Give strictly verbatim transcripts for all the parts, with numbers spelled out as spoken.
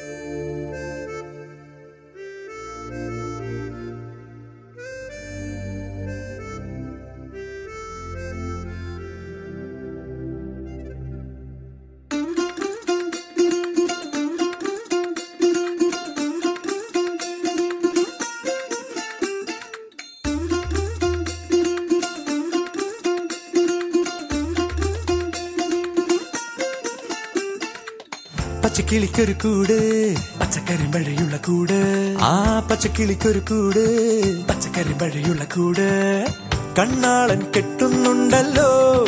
പച്ചക്കിളിക്കൊരു കൂട് പച്ചക്കരിമ്പഴയുള്ള കൂട് ആ പച്ചക്കിളിക്കൊരു കൂട് പച്ചക്കരിമ്പഴയുള്ള കൂട് കണ്ണാളൻ കെട്ടുന്നുണ്ടല്ലോ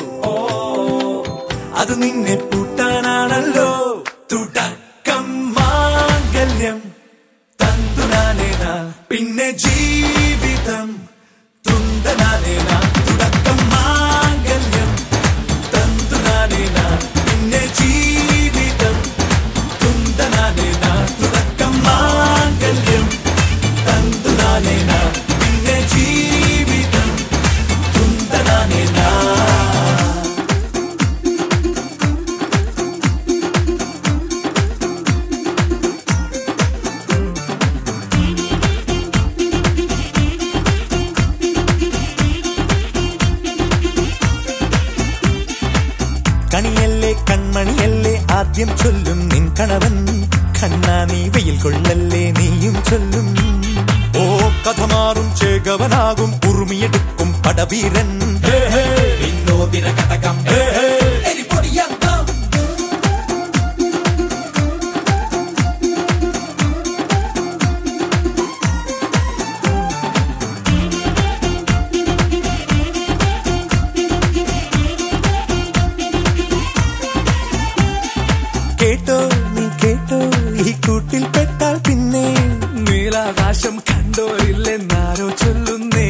അത് നിന്നെ പൂട്ടാനാണല്ലോ തുടക്കം മാംഗല്യം തന്തുനാനേന പിന്നെ ജീവിതം തുന്തനാനേന തുടക്കം മാംഗല്യം തന്തുനാനേന പിന്നെ ജീവിതം തുന്തനാനേന തുടക്കം മാംഗല്യം തന്തുനാനേന പിന്നെ ജീവിതം തുന്തനാനേന. കണിയല്ലേ കൺമണിയല്ലേ ആദ്യം ചൊല്ലും നിൻ കണവൻ കണ്ണാ നീ വെയിൽ കൊള്ളല്ലേ നീയും ചൊല്ലും ഓ കഥ മാറും ചേകവനാകും ഉറുമിയെടുക്കും പടവീരൻ വിനോദിന കടകം കേട്ടോ നീ കേട്ടോ ഈ കൂട്ടിൽ പെട്ടാൽ പിന്നെ നീലാകാശം കണ്ടോരില്ലെന്നാരോ ചൊല്ലുന്നേ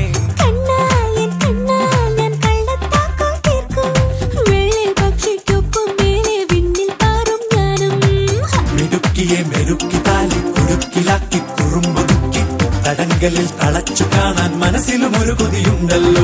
മിടുക്കിയെ മെരുക്കി താലി കുരുക്കിലാക്കി കുറുമ്പൊതുക്കി തടങ്കലിൽ തളച്ചു കാണാൻ മനസ്സിലും ഒരു കൊതിയുണ്ടല്ലോ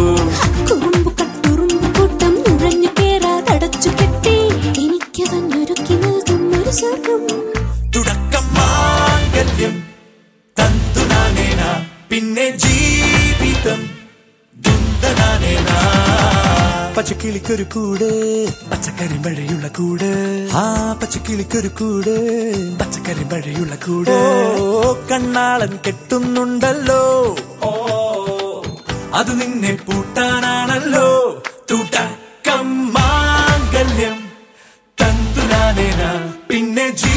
തുടക്കം മാംഗല്യം തന്തുനാനേന പിന്നെ ജീവിതം ദുന്തനാനേന. പച്ചക്കിളിക്കൊരു കൂട് പച്ചക്കരിമ്പഴയുള്ള കൂട് ആ പച്ചക്കിളിക്കൊരു കൂട് പച്ചക്കരിമ്പഴയുള്ള കൂട് ഓ കണ്ണാളൻ കെട്ടുന്നുണ്ടല്ലോ അത് നിന്നെ പൂട്ടാനാണല്ലോ തുടക്കം മാംഗല്യം തന്തുനാനേന പിന്നെ